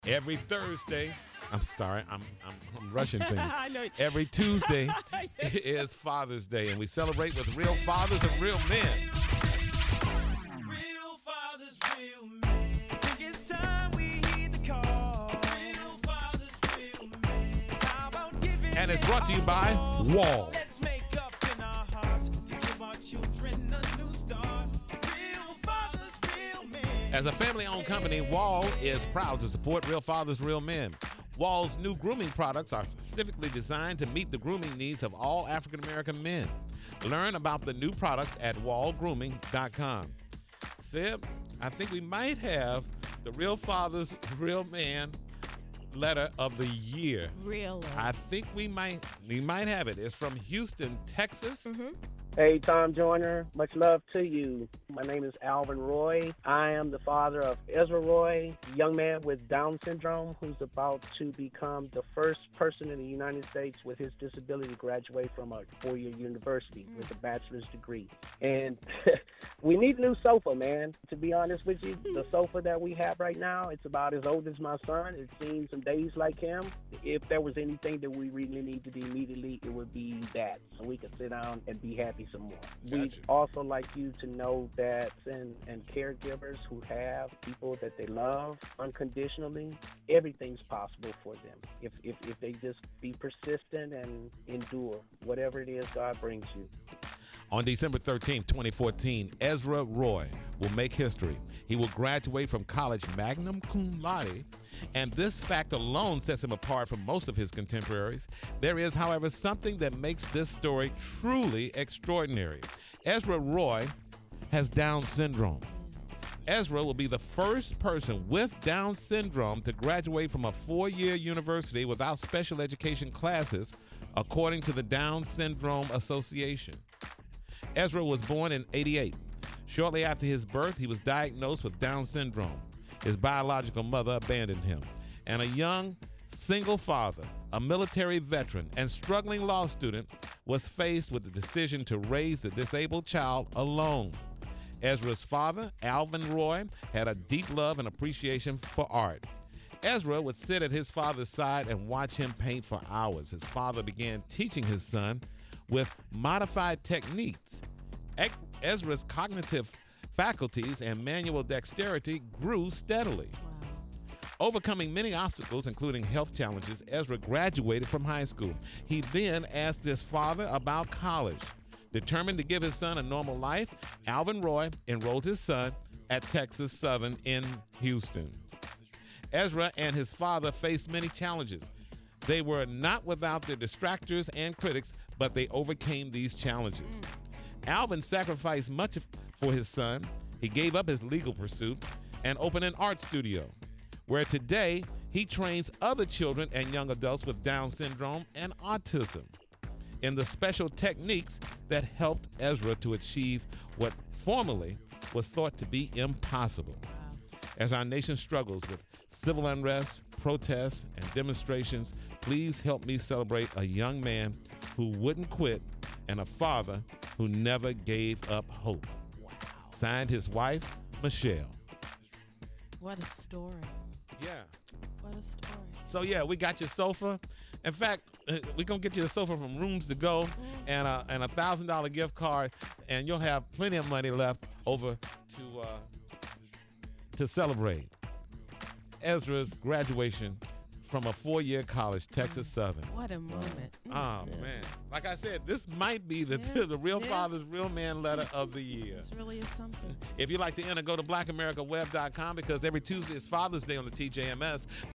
Every Thursday, I'm sorry, I'm rushing things. I know. Every Tuesday is Father's Day, and we celebrate with real fathers and real men. Real fathers, real men. Think it's time we heed the call. Real fathers, real men. How about giving And it's brought to you by Wall. Let's make up in our hearts to give our children a new start. Real fathers, real men. As a family-owned company, Wall is proud to support Real Fathers, Real Men. Wall's new grooming products are specifically designed to meet the grooming needs of all African-American men. Learn about the new products at wallgrooming.com. Sib, I think we might have the Real Fathers, Real Man letter of the year. Really? I think we might have it. It's from Houston, Texas. Hey, Tom Joyner, much love to you. My name is Alvin Roy. I am the father of Ezra Roy, a young man with Down syndrome who's about to become the first person in the United States with his disability to graduate from a four-year university with a bachelor's degree. And we need a new sofa, man. To be honest with you, the sofa that we have right now, it's about as old as my son. It's seen some days like him. If there was anything that we really need to do immediately, it would be that, so we could sit down and be happy some more. Gotcha. We'd also like you to know that and caregivers who have people that they love unconditionally, everything's possible for them if they just be persistent and endure whatever it is God brings you. On December 13th, 2014, Ezra Roy will make history. He will graduate from college magna cum laude, and this fact alone sets him apart from most of his contemporaries. There is, however, something that makes this story truly extraordinary. Ezra Roy has Down syndrome. Ezra will be the first person with Down syndrome to graduate from a four-year university without special education classes, according to the Down Syndrome Association. Ezra was born in '88. Shortly after his birth, he was diagnosed with Down syndrome. His biological mother abandoned him. And a young, single father, a military veteran, and struggling law student was faced with the decision to raise the disabled child alone. Ezra's father, Alvin Roy, had a deep love and appreciation for art. Ezra would sit at his father's side and watch him paint for hours. His father began teaching his son with modified techniques. Ezra's cognitive faculties and manual dexterity grew steadily. Overcoming many obstacles, including health challenges, Ezra graduated from high school. He then asked his father about college. Determined to give his son a normal life, Alvin Roy enrolled his son at Texas Southern in Houston. Ezra and his father faced many challenges. They were not without their distractors and critics, but they overcame these challenges. Alvin sacrificed much for his son. He gave up his legal pursuit and opened an art studio, where today he trains other children and young adults with Down syndrome and autism in the special techniques that helped Ezra to achieve what formerly was thought to be impossible. As our nation struggles with civil unrest, protests, and demonstrations, please help me celebrate a young man who wouldn't quit and a father who never gave up hope. Signed, his wife, Michelle. What a story. Yeah. What a story. So, yeah, we got your sofa. In fact, we're going to get you a sofa from Rooms to Go and a $1,000 gift card, and you'll have plenty of money left over to celebrate Ezra's graduation from a four-year college, Texas Southern. What a moment. Oh, man. Like I said, this might be the Real Fathers, Real Man letter of the year. This really is something. If you'd like to enter, go to blackamericaweb.com because every Tuesday is Father's Day on the TJMS.